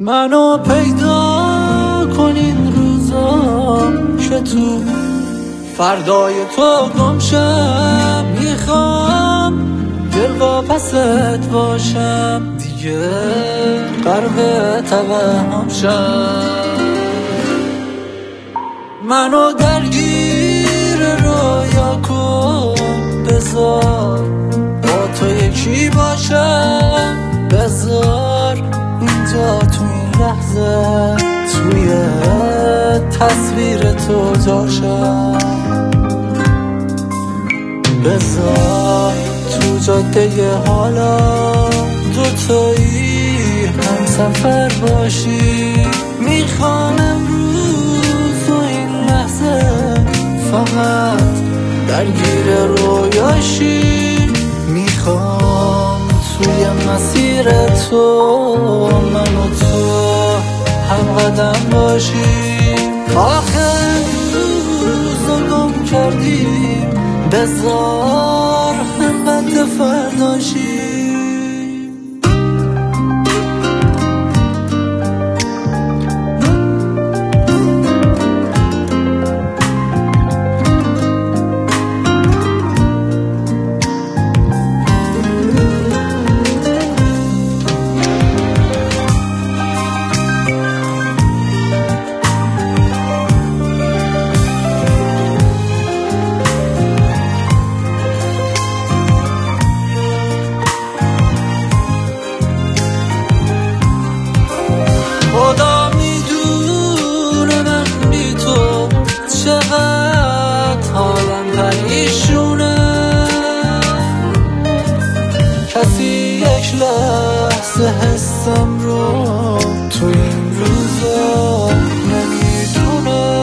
منو پیدا کن این روزا که تو فردای تو گمشم. میخوام دل واپست باشم، دیگه غرق توهم شم. منو درگیر رویا کن، بذار با تو یکی باشم. بذار اینجا تو این لحظه توی تصویر تو جاشم. بذار تو جاده حالا دوتایی هم سفر باشی. میخوام امروز و این لحظه فقط درگیر رویاشی. میخوام توی مسیر تو من و تو هم قدم باشی. آخر روز رو گم کردیم، بذار هم بد فرداشی. خدا میدونه من بی تو چقدر حالم پریشونه. کسی یک لحظه حسم رو تو این روزا نمیدونه.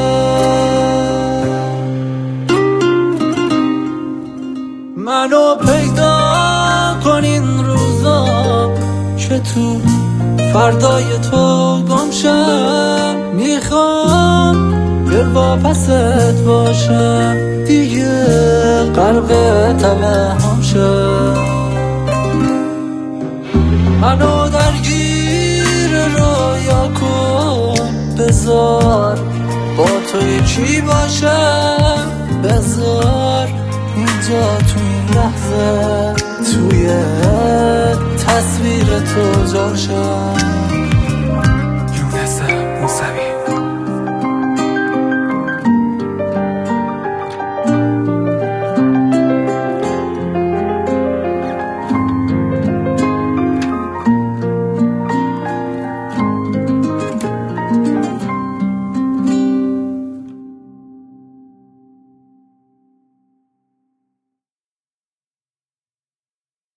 منو پیدا کن این روزا که تو فردای تو گمشم. میخوام دل واپست باشم، دیگه غرق توهم شم. منو درگیر رویا کن، بذار با تو یکی باشم. بذار اینجا تو این لحظه توی تصویر تو جاشم.